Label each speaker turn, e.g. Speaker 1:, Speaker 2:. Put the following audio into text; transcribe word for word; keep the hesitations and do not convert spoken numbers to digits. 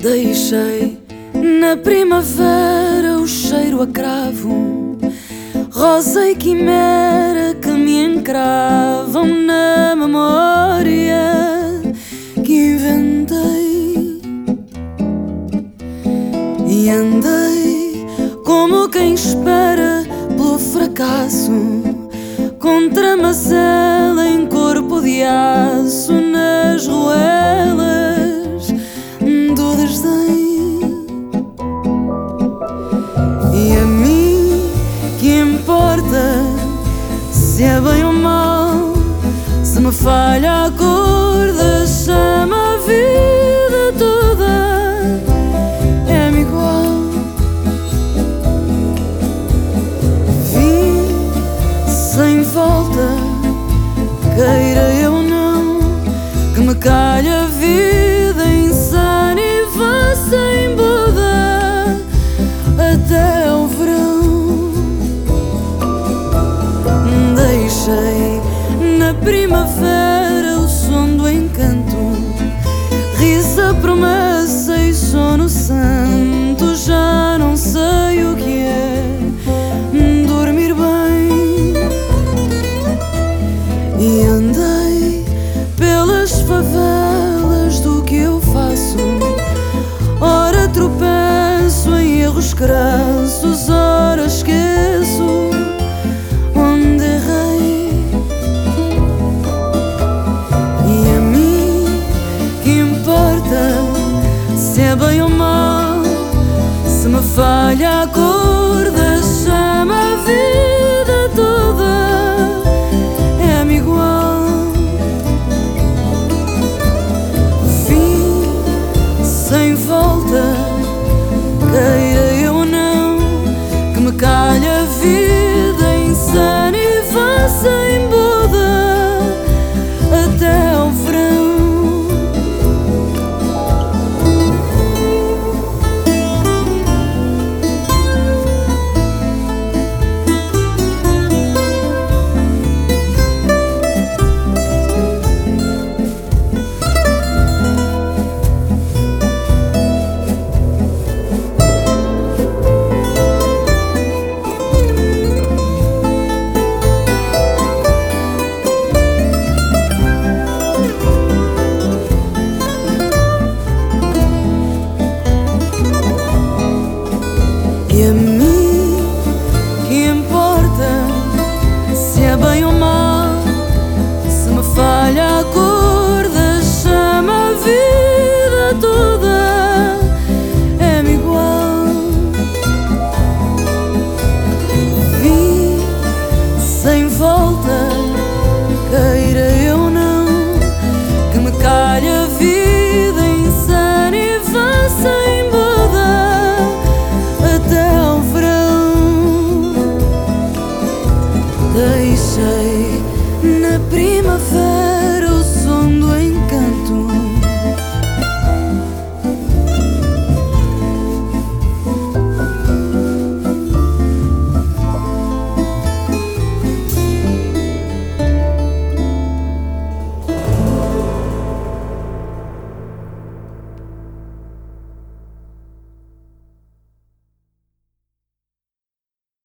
Speaker 1: Deixei na primavera o cheiro a cravo, rosa e quimera que me encravam na memória que inventei. E andei como quem espera pelo fracasso, contra macela em corpo de aço, nas ruelas do desdém. E a mim que importa se é bem ou mal, se me falha a cor da chama, a vida toda é-me igual. Vim sem volta, queira eu não, que me calhe a vida insana e vá sem Buda até ao verão. Deixei na primavera o som do encanto, risa, promessa e sono santo. Já não sei o que é dormir bem. E andei pelas favelas do que eu faço, ora tropeço em erros crassos, ora esqueço onde errei. E a mim que importa se é bem ou mal, se me falha a cor da chama, a vida